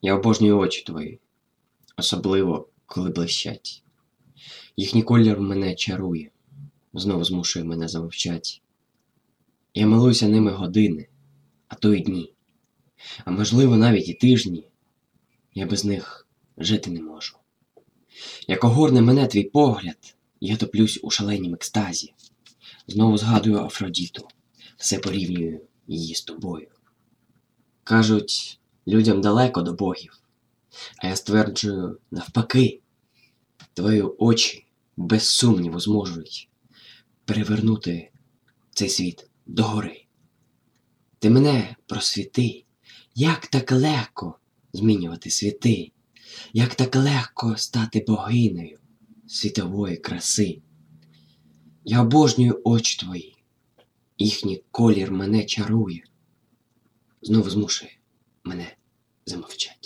Я обожнюю очі твої, особливо, коли блищать. Їхній колір мене чарує, знову змушує мене замовчать. Я милуюся ними години, а то й дні, а можливо навіть і тижні. Я без них жити не можу. Як огорне мене твій погляд, я топлюсь у шаленім екстазі. Знову згадую Афродіту, все порівнюю її з тобою. Кажуть, людям далеко до богів, а я стверджую навпаки. Твої очі без сумніву зможуть перевернути цей світ догори. Ти мене просвіти, як так легко змінювати світи, як так легко стати богинею світової краси. Я обожнюю очі твої, їхній колір мене чарує, знову змушує мене замовчати.